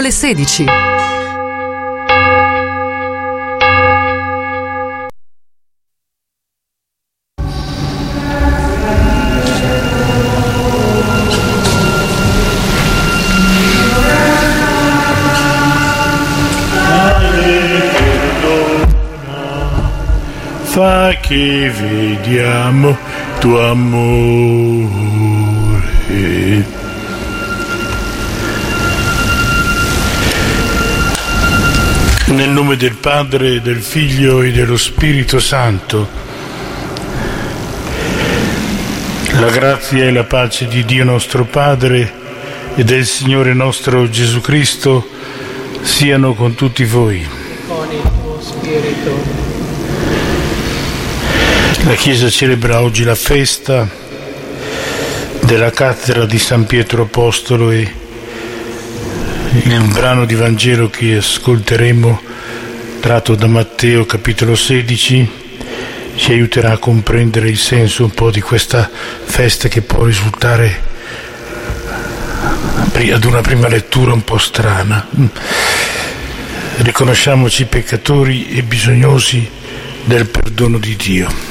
alle 16. Fa che vediamo tuo amore. Nel nome del Padre, del Figlio e dello Spirito Santo, la grazia e la pace di Dio nostro Padre e del Signore nostro Gesù Cristo siano con tutti voi. Con il tuo spirito. La Chiesa celebra oggi la festa della cattedra di San Pietro Apostolo e il brano di Vangelo che ascolteremo, tratto da Matteo capitolo 16, ci aiuterà a comprendere il senso un po' di questa festa che può risultare ad una prima lettura un po' strana. Riconosciamoci peccatori e bisognosi del perdono di Dio.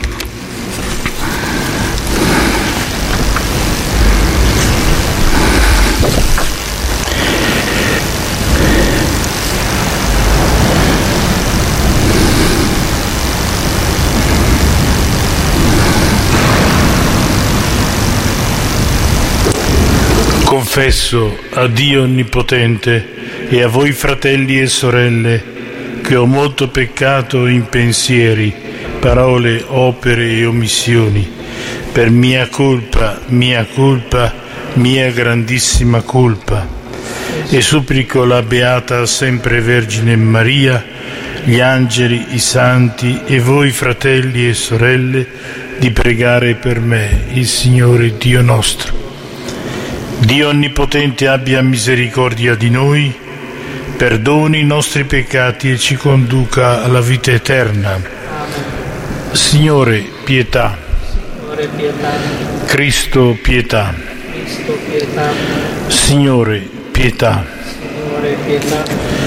Confesso a Dio Onnipotente e a voi fratelli e sorelle che ho molto peccato in pensieri, parole, opere e omissioni, per mia colpa, mia grandissima colpa, e supplico la Beata Sempre Vergine Maria, gli angeli, i santi e voi fratelli e sorelle di pregare per me, il Signore Dio nostro. Dio Onnipotente abbia misericordia di noi, perdoni i nostri peccati e ci conduca alla vita eterna. Signore, pietà. Signore, pietà. Cristo, pietà. Cristo, pietà. Signore, pietà. Signore, pietà.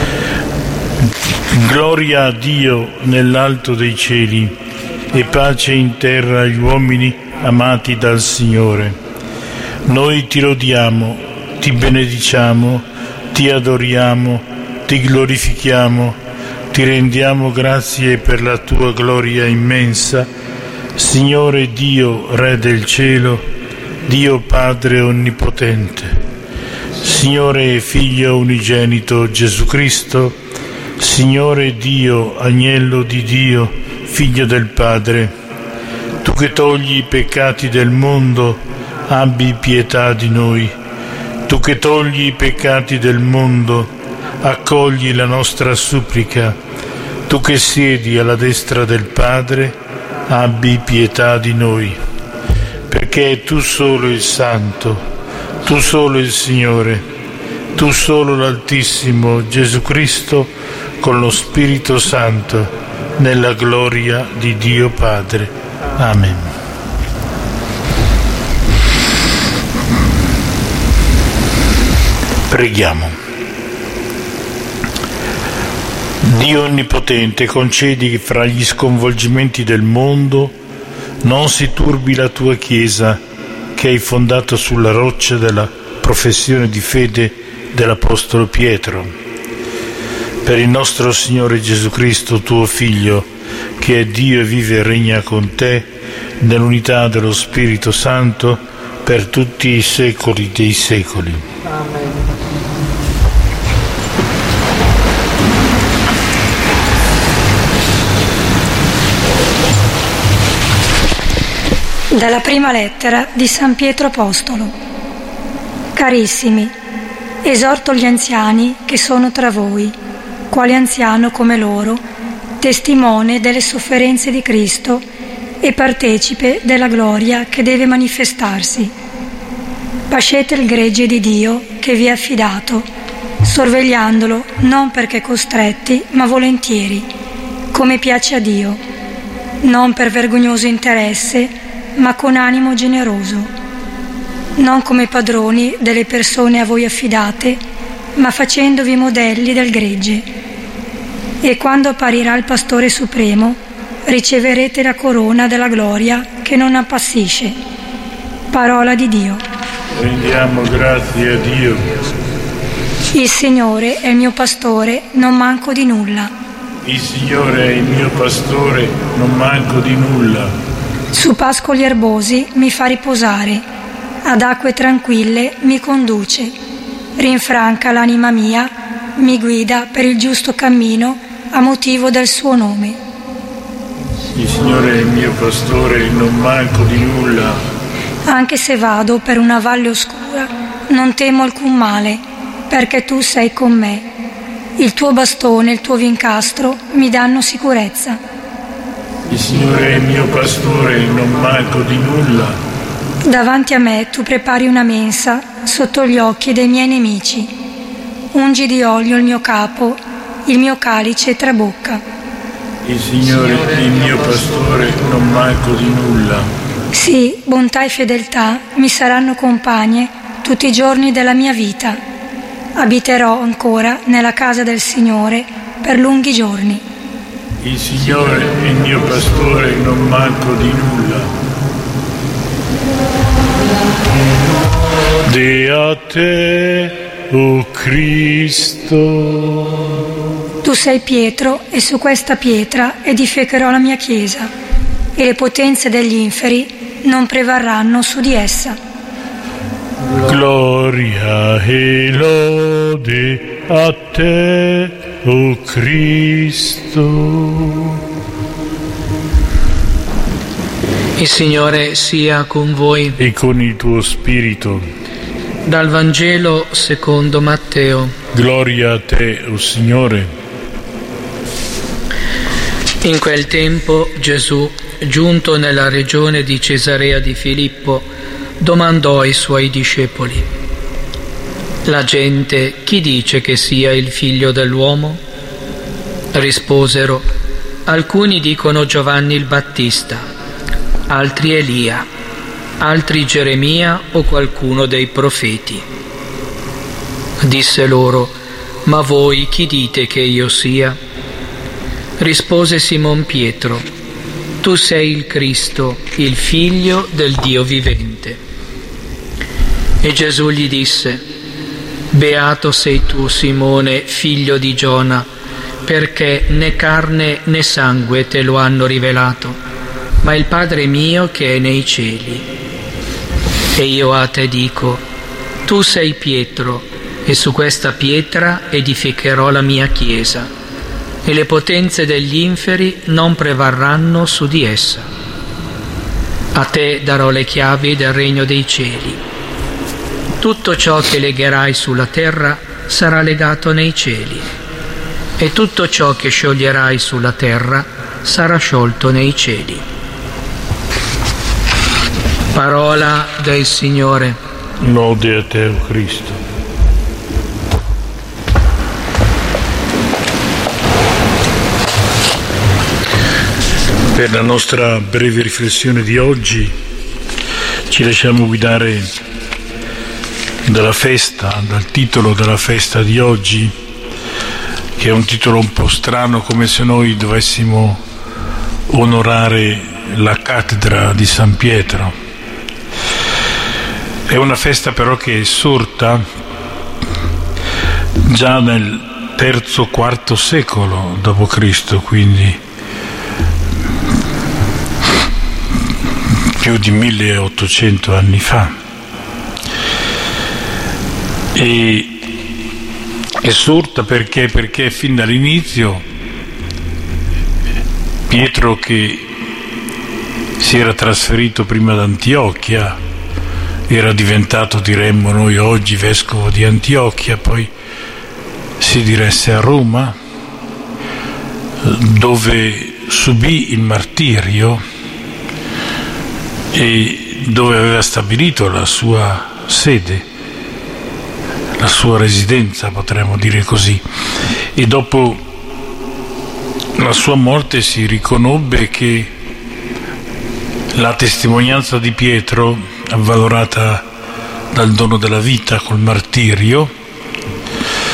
Gloria a Dio nell'alto dei cieli e pace in terra agli uomini amati dal Signore. Noi ti lodiamo, ti benediciamo, ti adoriamo, ti glorifichiamo, ti rendiamo grazie per la tua gloria immensa, Signore Dio, Re del cielo, Dio Padre Onnipotente, Signore Figlio unigenito Gesù Cristo, Signore Dio, Agnello di Dio, Figlio del Padre, tu che togli i peccati del mondo, abbi pietà di noi. Tu che togli i peccati del mondo, accogli la nostra supplica. Tu che siedi alla destra del Padre, abbi pietà di noi. Perché tu solo il Santo, tu solo il Signore, tu solo l'Altissimo Gesù Cristo, con lo Spirito Santo, nella gloria di Dio Padre. Amen. Preghiamo. Dio Onnipotente, concedi che fra gli sconvolgimenti del mondo non si turbi la tua Chiesa, che hai fondato sulla roccia della professione di fede dell'Apostolo Pietro. Per il nostro Signore Gesù Cristo, tuo Figlio, che è Dio e vive e regna con te, nell'unità dello Spirito Santo, per tutti i secoli dei secoli. Amen. Dalla prima lettera di San Pietro Apostolo. Carissimi, esorto gli anziani che sono tra voi, quale anziano come loro, testimone delle sofferenze di Cristo e partecipe della gloria che deve manifestarsi. Pascete il gregge di Dio che vi è affidato, sorvegliandolo non perché costretti, ma volentieri, come piace a Dio, non per vergognoso interesse, ma con animo generoso, non come padroni delle persone a voi affidate, ma facendovi modelli del gregge. E quando apparirà il Pastore Supremo, riceverete la corona della gloria che non appassisce. Parola di Dio. Rendiamo grazie a Dio. Il Signore è il mio pastore, non manco di nulla. Il Signore è il mio pastore, non manco di nulla. Su pascoli erbosi mi fa riposare, ad acque tranquille mi conduce. Rinfranca l'anima mia, mi guida per il giusto cammino a motivo del suo nome. Il Signore è il mio pastore, non manco di nulla. Anche se vado per una valle oscura, non temo alcun male, perché tu sei con me. Il tuo bastone e il tuo vincastro mi danno sicurezza. Il Signore è il mio pastore, non manco di nulla. Davanti a me tu prepari una mensa sotto gli occhi dei miei nemici. Ungi di olio il mio capo, il mio calice trabocca. Il Signore è il mio pastore, non manco di nulla. Sì, bontà e fedeltà mi saranno compagne tutti i giorni della mia vita. Abiterò ancora nella casa del Signore per lunghi giorni. Il Signore è il mio pastore, non manco di nulla. De a te, o Cristo. Tu sei Pietro e su questa pietra edificherò la mia chiesa e le potenze degli inferi non prevarranno su di essa. Gloria e lode a te, o Cristo. Il Signore sia con voi. E con il tuo spirito. Dal Vangelo secondo Matteo. Gloria a te, o Signore. In quel tempo Gesù, giunto nella regione di Cesarea di Filippo, domandò ai suoi discepoli: la gente chi dice che sia il figlio dell'uomo? Risposero: alcuni dicono Giovanni il Battista, altri Elia, altri Geremia o qualcuno dei profeti. Disse loro: ma voi chi dite che io sia? Rispose Simon Pietro: tu sei il Cristo, il figlio del Dio vivente. E Gesù gli disse: beato sei tu, Simone, figlio di Giona, perché né carne né sangue te lo hanno rivelato, ma il Padre mio che è nei cieli. E io a te dico: tu sei Pietro, e su questa pietra edificherò la mia chiesa, e le potenze degli inferi non prevarranno su di essa. A te darò le chiavi del regno dei cieli. Tutto ciò che legherai sulla terra sarà legato nei cieli, e tutto ciò che scioglierai sulla terra sarà sciolto nei cieli. Parola del Signore. Lode a te, o Cristo. Per la nostra breve riflessione di oggi ci lasciamo guidare dalla festa, dal titolo della festa di oggi, che è un titolo un po' strano, come se noi dovessimo onorare la cattedra di San Pietro. È una festa però che è sorta già nel III-IV secolo d.C., quindi più di 1800 anni fa. E è sorta perché fin dall'inizio Pietro, che si era trasferito prima ad Antiochia, era diventato, diremmo noi oggi, vescovo di Antiochia, poi si diresse a Roma, dove subì il martirio e dove aveva stabilito la sua sede, la sua residenza, potremmo dire così. E dopo la sua morte si riconobbe che la testimonianza di Pietro, avvalorata dal dono della vita col martirio,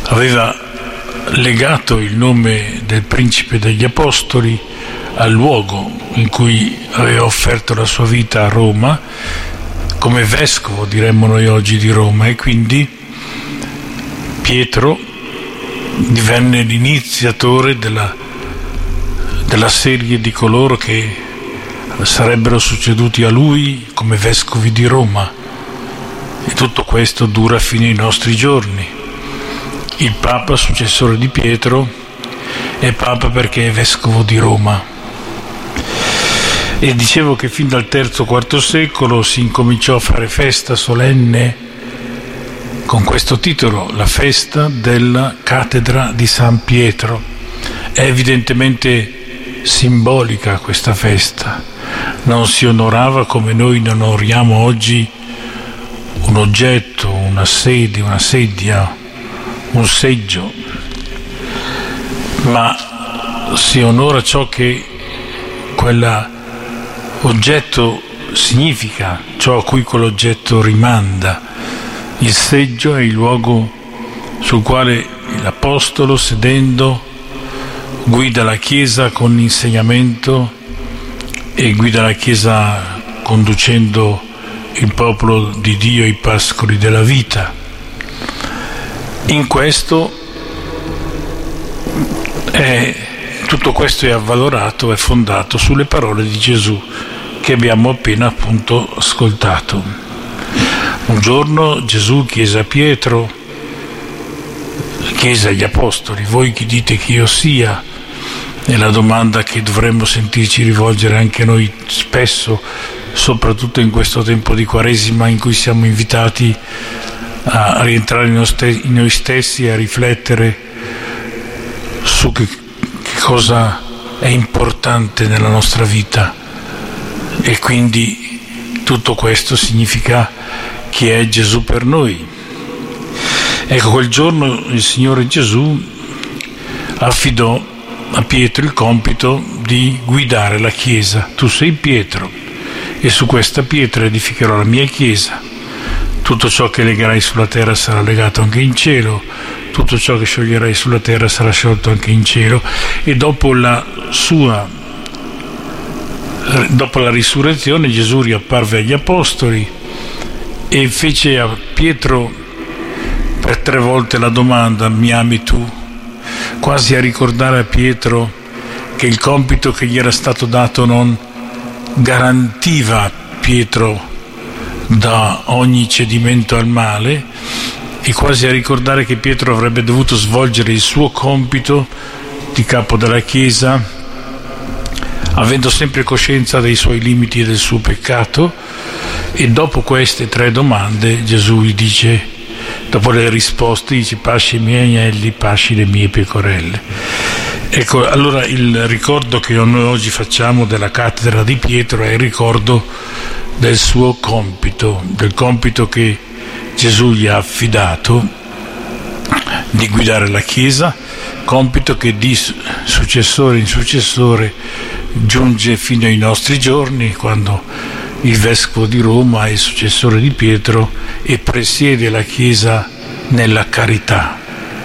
aveva legato il nome del principe degli apostoli al luogo in cui aveva offerto la sua vita a Roma, come vescovo, diremmo noi oggi, di Roma, e quindi Pietro divenne l'iniziatore della serie di coloro che sarebbero succeduti a lui come vescovi di Roma, e tutto questo dura fino ai nostri giorni. Il Papa, successore di Pietro, è Papa perché è vescovo di Roma. E dicevo che fin dal III-IV secolo si incominciò a fare festa solenne con questo titolo, la festa della cattedra di San Pietro. È evidentemente simbolica questa festa, non si onorava come noi ne onoriamo oggi un oggetto, una sedia, un seggio, ma si onora ciò che quell'oggetto significa, ciò a cui quell'oggetto rimanda. Il seggio è il luogo sul quale l'Apostolo, sedendo, guida la Chiesa con insegnamento e guida la Chiesa conducendo il popolo di Dio ai pascoli della vita. In questo tutto questo è avvalorato, è fondato sulle parole di Gesù che abbiamo appena appunto ascoltato. Un giorno Gesù chiese a Pietro, chiese agli apostoli: voi chi dite che io sia? È la domanda che dovremmo sentirci rivolgere anche noi spesso, soprattutto in questo tempo di Quaresima in cui siamo invitati a rientrare in noi stessi e a riflettere su che cosa è importante nella nostra vita. E quindi tutto questo significa chi è Gesù per noi. Ecco, quel giorno il Signore Gesù affidò a Pietro il compito di guidare la Chiesa. Tu sei Pietro e su questa pietra edificherò la mia Chiesa. Tutto ciò che legherai sulla terra sarà legato anche in cielo, tutto ciò che scioglierai sulla terra sarà sciolto anche in cielo. E dopo la risurrezione Gesù riapparve agli apostoli e fece a Pietro per 3 volte la domanda: mi ami tu? Quasi a ricordare a Pietro che il compito che gli era stato dato non garantiva Pietro da ogni cedimento al male, e quasi a ricordare che Pietro avrebbe dovuto svolgere il suo compito di capo della Chiesa, avendo sempre coscienza dei suoi limiti e del suo peccato. E dopo queste 3 domande Gesù gli dice, dopo le risposte, dice: pasci i miei agnelli, pasci le mie pecorelle. Ecco, allora il ricordo che noi oggi facciamo della cattedra di Pietro è il ricordo del suo compito, del compito che Gesù gli ha affidato di guidare la Chiesa, compito che di successore in successore giunge fino ai nostri giorni, quando il vescovo di Roma è successore di Pietro e presiede la Chiesa nella carità.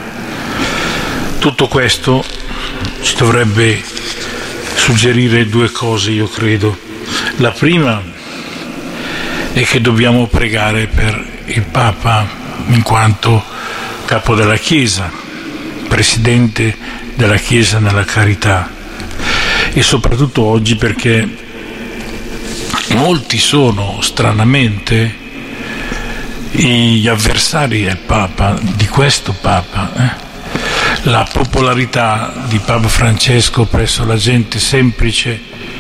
Tutto questo ci dovrebbe suggerire 2 cose, io credo. La prima è che dobbiamo pregare per il Papa in quanto capo della Chiesa, presidente della Chiesa nella carità, e soprattutto oggi perché molti sono stranamente gli avversari del Papa, di questo Papa. La popolarità di Papa Francesco presso la gente semplice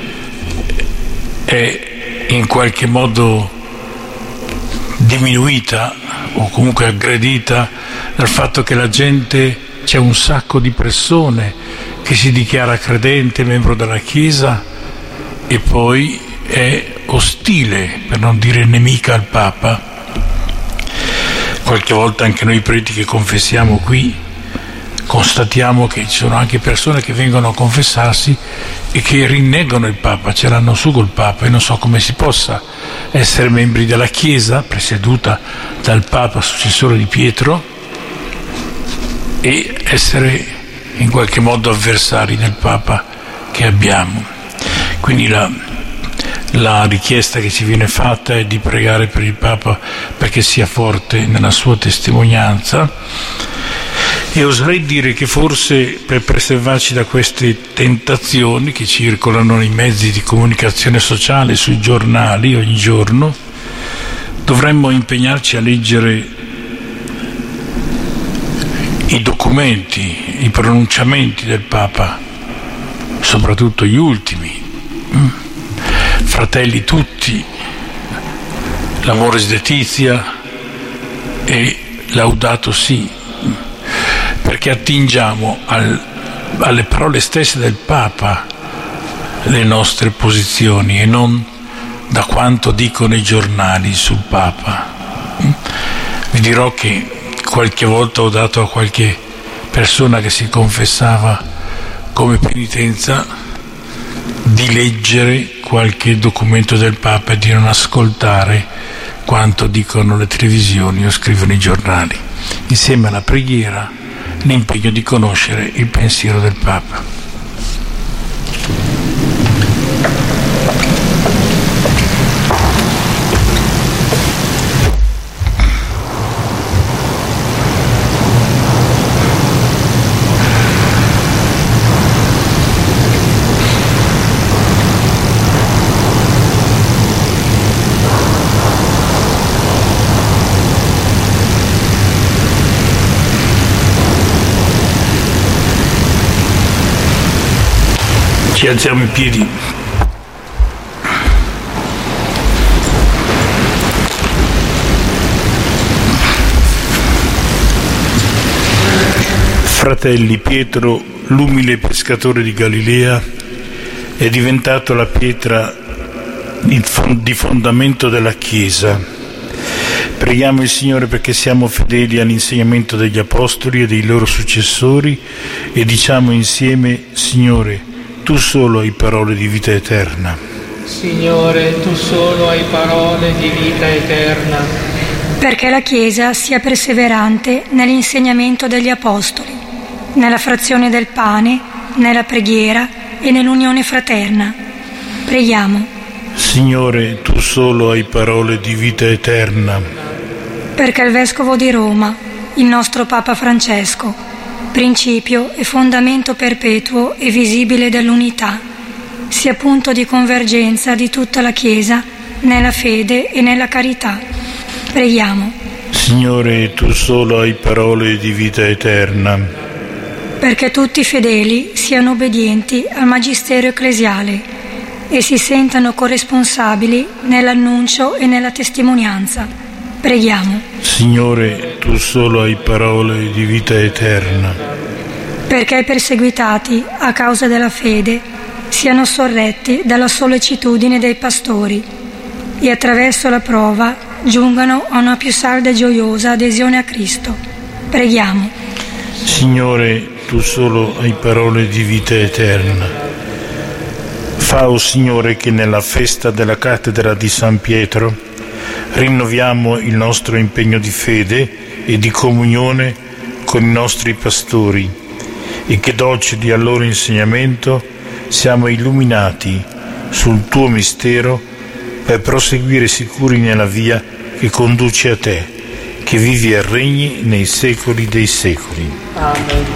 è in qualche modo diminuita o comunque aggredita dal fatto che la gente, c'è un sacco di persone che si dichiara credente, membro della Chiesa, e poi è ostile, per non dire nemica, al Papa. Qualche volta anche noi preti che confessiamo qui constatiamo che ci sono anche persone che vengono a confessarsi e che rinnegano il Papa, ce l'hanno su col Papa, e non so come si possa essere membri della Chiesa presieduta dal Papa successore di Pietro e essere in qualche modo avversari del Papa che abbiamo. Quindi la richiesta che ci viene fatta è di pregare per il Papa perché sia forte nella sua testimonianza, e oserei dire che forse per preservarci da queste tentazioni che circolano nei mezzi di comunicazione sociale, sui giornali ogni giorno, dovremmo impegnarci a leggere i documenti, i pronunciamenti del Papa, soprattutto gli ultimi. Fratelli tutti, l'Amoris Laetitia e Laudato Si, perché attingiamo alle parole stesse del Papa le nostre posizioni e non da quanto dicono i giornali sul Papa. Vi dirò che qualche volta ho dato a qualche persona che si confessava come penitenza di leggere qualche documento del Papa e di non ascoltare quanto dicono le televisioni o scrivono i giornali, insieme alla preghiera, l'impegno di conoscere il pensiero del Papa. Ci alziamo in piedi. Fratelli, Pietro, l'umile pescatore di Galilea, è diventato la pietra di fondamento della Chiesa. Preghiamo il Signore perché siamo fedeli all'insegnamento degli Apostoli e dei loro successori e diciamo insieme: Signore, Tu solo hai parole di vita eterna. Signore, Tu solo hai parole di vita eterna. Perché la Chiesa sia perseverante nell'insegnamento degli Apostoli, nella frazione del pane, nella preghiera e nell'unione fraterna. Preghiamo. Signore, Tu solo hai parole di vita eterna. Perché il Vescovo di Roma, il nostro Papa Francesco, principio e fondamento perpetuo e visibile dell'unità, sia punto di convergenza di tutta la Chiesa nella fede e nella carità. Preghiamo. Signore, Tu solo hai parole di vita eterna. Perché tutti i fedeli siano obbedienti al Magistero ecclesiale e si sentano corresponsabili nell'annuncio e nella testimonianza. Preghiamo. Signore, Tu solo hai parole di vita eterna. Perché i perseguitati a causa della fede siano sorretti dalla sollecitudine dei pastori e attraverso la prova giungano a una più salda e gioiosa adesione a Cristo. Preghiamo. Signore, Tu solo hai parole di vita eterna. Fa, o Signore, che nella festa della cattedra di San Pietro rinnoviamo il nostro impegno di fede e di comunione con i nostri pastori e che docili al loro insegnamento siamo illuminati sul Tuo mistero per proseguire sicuri nella via che conduce a Te, che vivi e regni nei secoli dei secoli. Amen.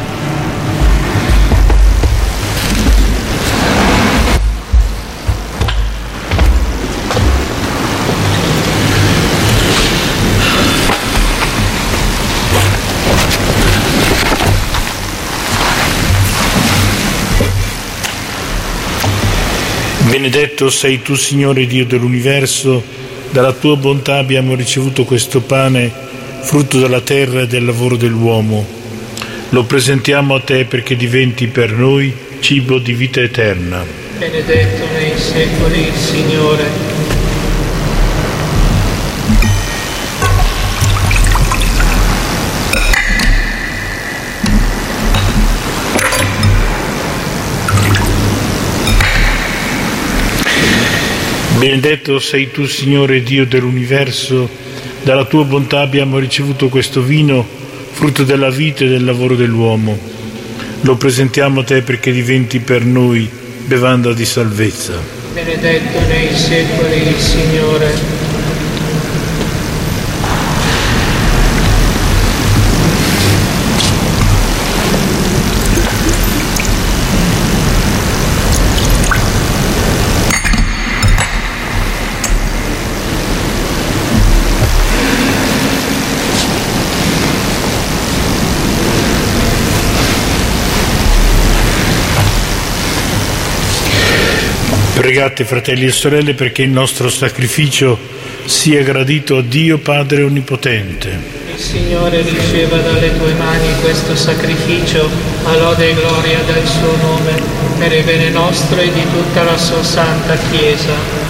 Benedetto sei Tu, Signore Dio dell'universo, dalla Tua bontà abbiamo ricevuto questo pane, frutto della terra e del lavoro dell'uomo. Lo presentiamo a Te perché diventi per noi cibo di vita eterna. Benedetto nei secoli il Signore. Benedetto sei Tu, Signore Dio dell'universo, dalla Tua bontà abbiamo ricevuto questo vino, frutto della vita e del lavoro dell'uomo. Lo presentiamo a te perché diventi per noi bevanda di salvezza. Benedetto nei secoli il Signore. Pregate, fratelli e sorelle, perché il nostro sacrificio sia gradito a Dio Padre Onnipotente. Il Signore riceva dalle tue mani questo sacrificio a lode e gloria del suo nome, per il bene nostro e di tutta la sua santa Chiesa.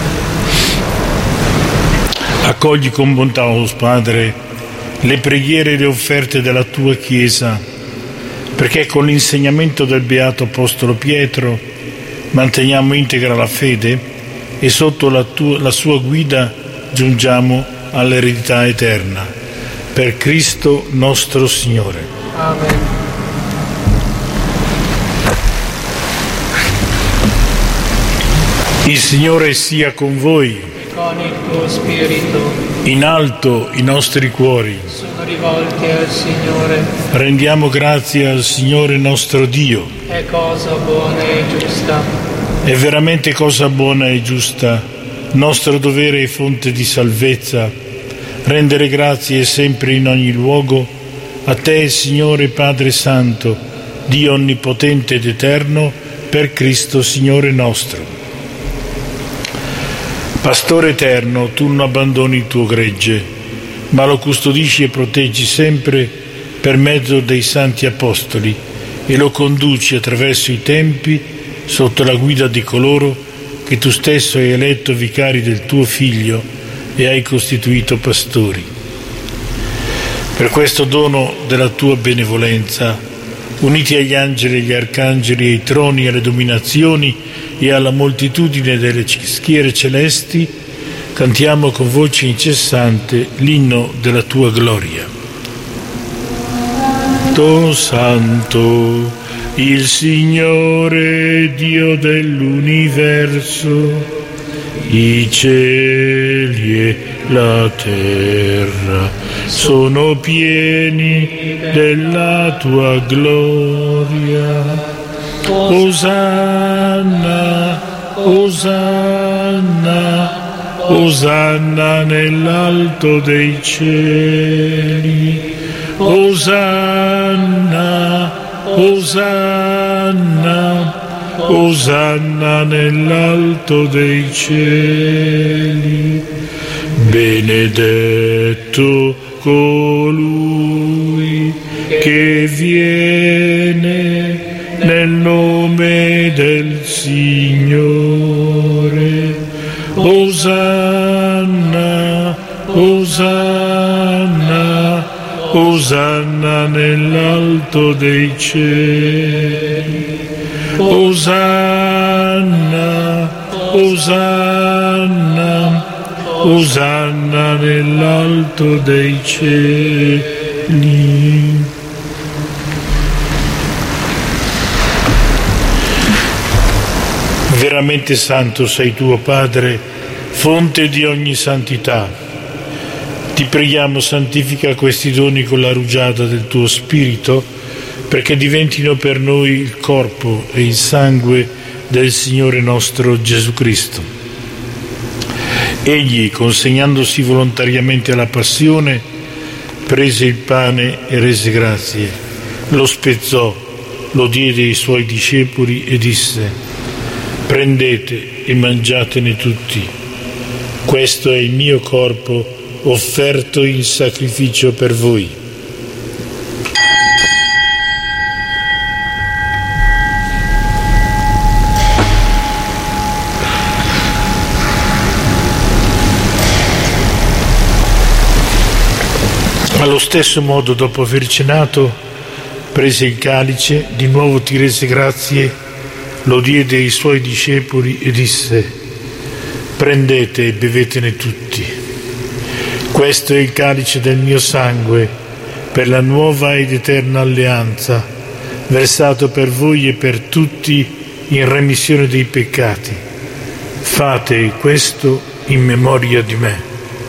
Accogli con bontà, o Padre, le preghiere e le offerte della tua Chiesa, perché con l'insegnamento del Beato Apostolo Pietro manteniamo integra la fede e sotto la sua guida giungiamo all'eredità eterna. Per Cristo nostro Signore. Amen. Il Signore sia con voi. E con il tuo spirito. In alto i nostri cuori Sono rivolti al Signore. rendiamo grazie al Signore nostro Dio. È cosa buona e giusta. È veramente cosa buona e giusta, nostro dovere e fonte di salvezza, rendere grazie sempre in ogni luogo a te, Signore Padre Santo, Dio Onnipotente ed Eterno, per Cristo Signore nostro. Pastore eterno, tu non abbandoni il tuo gregge, ma lo custodisci e proteggi sempre per mezzo dei santi apostoli e lo conduci attraverso i tempi sotto la guida di coloro che tu stesso hai eletto vicari del tuo Figlio e hai costituito pastori. Per questo dono della tua benevolenza, uniti agli angeli, agli arcangeli, ai troni, alle dominazioni e alla moltitudine delle schiere celesti, cantiamo con voce incessante l'inno della tua gloria. Santo, Santo, il Signore Dio dell'universo, i cieli e la terra sono pieni della tua gloria. Osanna, Osanna, Osanna nell'alto dei cieli. Osanna, Osanna, Osanna nell'alto dei cieli. Benedetto colui che viene nel nome del Signore. Osanna, Osanna, Osanna nell'alto dei cieli. Osanna, Osanna, Osanna nell'alto dei cieli. Veramente santo sei tu, Padre, fonte di ogni santità. Ti preghiamo, santifica questi doni con la rugiada del tuo Spirito, perché diventino per noi il corpo e il sangue del Signore nostro Gesù Cristo. Egli, consegnandosi volontariamente alla passione, prese il pane e rese grazie, lo spezzò, lo diede ai suoi discepoli e disse: prendete e mangiatene tutti, questo è il mio corpo offerto in sacrificio per voi. Allo stesso modo, dopo aver cenato, prese il calice, di nuovo ti rese grazie, lo diede ai suoi discepoli e disse: prendete e bevetene tutti. Questo è il calice del mio sangue, per la nuova ed eterna alleanza, versato per voi e per tutti in remissione dei peccati. Fate questo in memoria di me.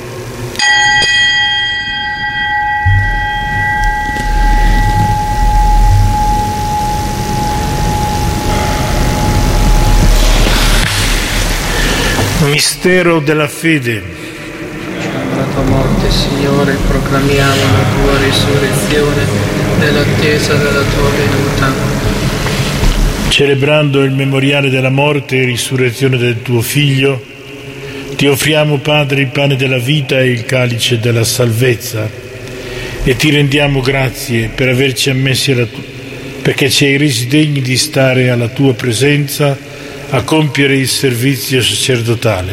Mistero della fede. La tua morte, Signore, proclamiamo la tua risurrezione nell'attesa della tua venuta. Celebrando il memoriale della morte e risurrezione del tuo Figlio, ti offriamo, Padre, il pane della vita e il calice della salvezza, e ti rendiamo grazie per averci ammessi perché ci hai resi degni di stare alla tua presenza a compiere il servizio sacerdotale.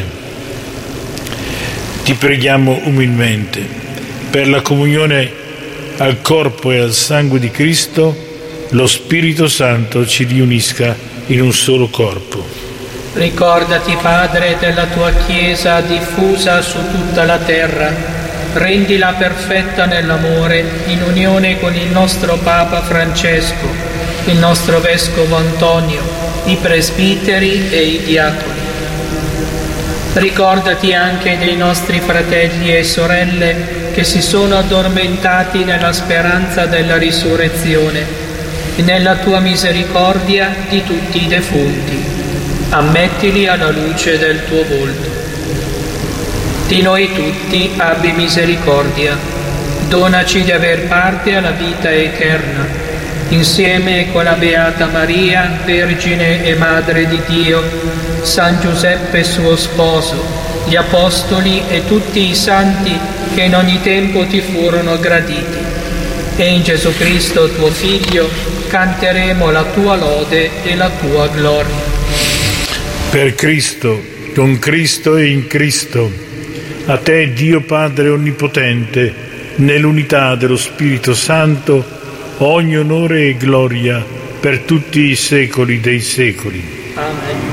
Ti preghiamo umilmente per la comunione al corpo e al sangue di Cristo, lo Spirito Santo ci riunisca in un solo corpo. Ricordati, Padre, della tua Chiesa diffusa su tutta la terra. Rendila perfetta nell'amore, in unione con il nostro Papa Francesco, il nostro Vescovo Antonio, i presbiteri e i diaconi. Ricordati anche dei nostri fratelli e sorelle che si sono addormentati nella speranza della risurrezione e nella tua misericordia di tutti i defunti. Ammettili alla luce del tuo volto. Di noi tutti abbi misericordia. Donaci di aver parte alla vita eterna, insieme con la Beata Maria, Vergine e Madre di Dio, San Giuseppe suo sposo, gli Apostoli e tutti i santi che in ogni tempo ti furono graditi. E in Gesù Cristo, tuo Figlio, canteremo la tua lode e la tua gloria. Per Cristo, con Cristo e in Cristo, a te, Dio Padre Onnipotente, nell'unità dello Spirito Santo, ogni onore e gloria per tutti i secoli dei secoli. Amen.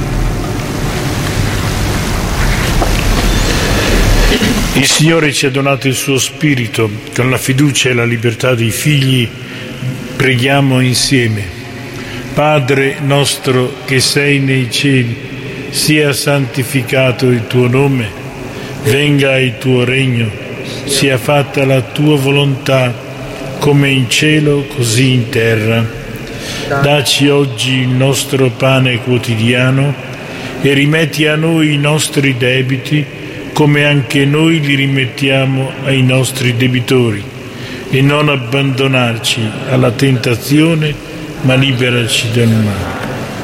Il Signore ci ha donato il suo Spirito, con la fiducia e la libertà dei figli preghiamo insieme. Padre nostro che sei nei cieli, sia santificato il tuo nome, venga il tuo regno, sia fatta la tua volontà, come in cielo così in terra. Dacci oggi il nostro pane quotidiano e rimetti a noi i nostri debiti come anche noi li rimettiamo ai nostri debitori, e non abbandonarci alla tentazione, ma liberaci dal male.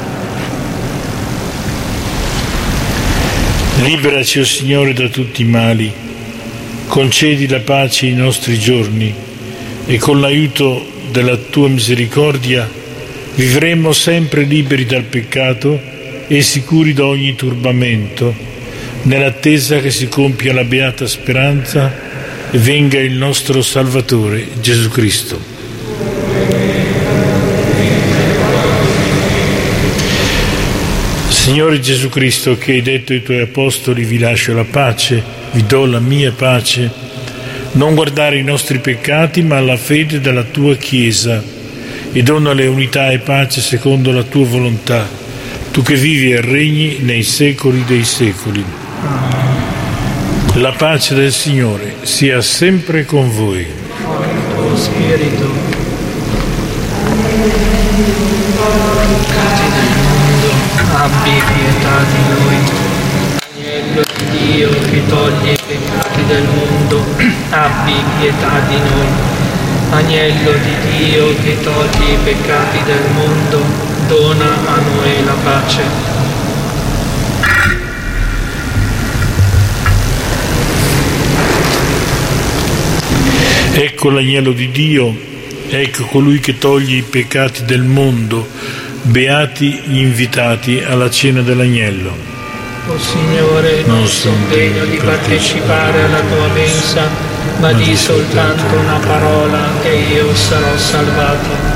Liberaci, o Signore, da tutti i mali, concedi la pace ai nostri giorni, e con l'aiuto della tua misericordia vivremo sempre liberi dal peccato e sicuri da ogni turbamento, nell'attesa che si compia la beata speranza e venga il nostro Salvatore Gesù Cristo. Signore Gesù Cristo, che hai detto ai tuoi apostoli: vi lascio la pace, vi do la mia pace, non guardare i nostri peccati ma alla fede della tua Chiesa, e donale unità e pace secondo la tua volontà, tu che vivi e regni nei secoli dei secoli. La pace del Signore sia sempre con voi. Con il tuo spirito. Abbi pietà di noi. Agnello di Dio che toglie i peccati del mondo, abbi pietà di noi. Agnello di Dio che toglie i peccati del mondo, dona a noi la pace. Ecco l'agnello di Dio, ecco colui che toglie i peccati del mondo. Beati gli invitati alla cena dell'agnello. O Signore, non sono degno di partecipare alla tua mensa, ma di soltanto una parola e io sarò salvato.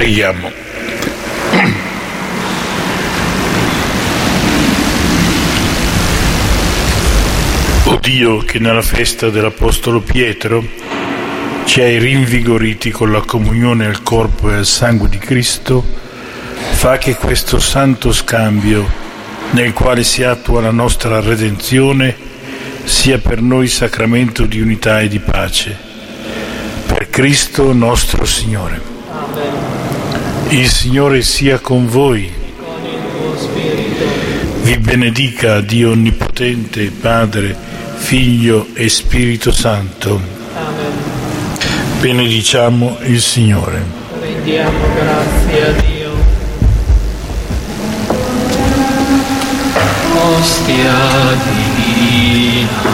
Preghiamo. O Dio, che nella festa dell'Apostolo Pietro ci hai rinvigoriti con la comunione al corpo e al sangue di Cristo, fa che questo santo scambio, nel quale si attua la nostra redenzione, sia per noi sacramento di unità e di pace. Per Cristo nostro Signore. Amen. Il Signore sia con voi. Con il tuo spirito. Vi benedica Dio Onnipotente, Padre, Figlio e Spirito Santo. Amen. Benediciamo il Signore. Rendiamo grazie a Dio. Ostia divina,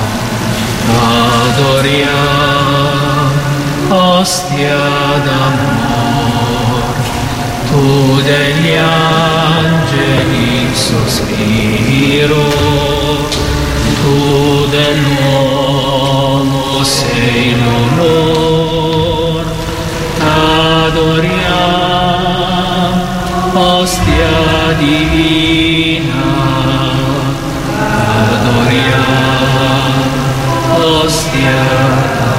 adoriamo, ostia d'amor, tu degli angeli il sospiro, tu dell'uomo sei l'onor, adoriamo, ostia divina, adoriamo, ostia